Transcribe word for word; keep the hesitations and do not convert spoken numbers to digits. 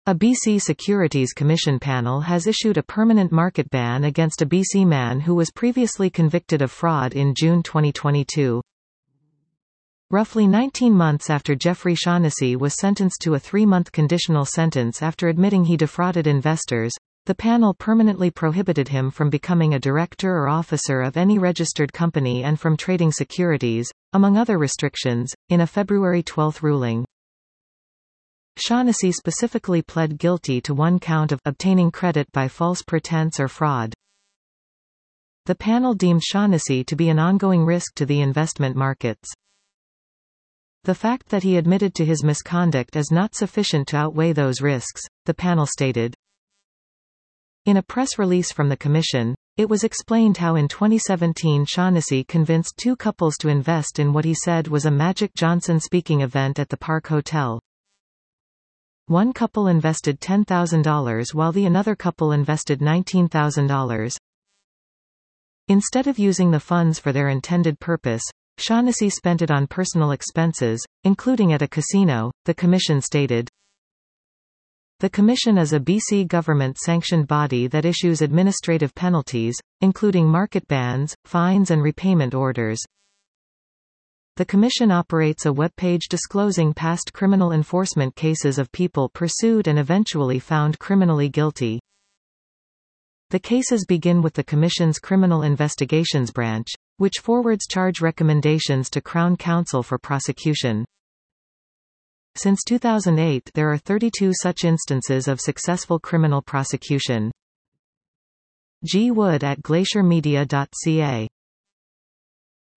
A B C Securities Commission panel has issued a permanent market ban against a B C man who was previously convicted of fraud in June twenty twenty-two. Roughly nineteen months after Jeffrey Shaughnessy was sentenced to a three-month conditional sentence after admitting he defrauded investors, the panel permanently prohibited him from becoming a director or officer of any registered company and from trading securities, among other restrictions, in a February twelfth ruling. Shaughnessy specifically pled guilty to one count of obtaining credit by false pretense or fraud. The panel deemed Shaughnessy to be an ongoing risk to the investment markets. The fact that he admitted to his misconduct is not sufficient to outweigh those risks, the panel stated. In a press release from the Commission, it was explained how in twenty seventeen Shaughnessy convinced two couples to invest in what he said was a Magic Johnson speaking event at the Park Hotel. One couple invested ten thousand dollars while the another couple invested nineteen thousand dollars. Instead of using the funds for their intended purpose, Shaughnessy spent it on personal expenses, including at a casino, the Commission stated. The Commission is a B C government-sanctioned body that issues administrative penalties, including market bans, fines and repayment orders. The Commission operates a webpage disclosing past criminal enforcement cases of people pursued and eventually found criminally guilty. The cases begin with the Commission's Criminal Investigations Branch, which forwards charge recommendations to Crown Counsel for prosecution. Since two thousand eight, there are thirty-two such instances of successful criminal prosecution. G. Wood at glacier media dot c a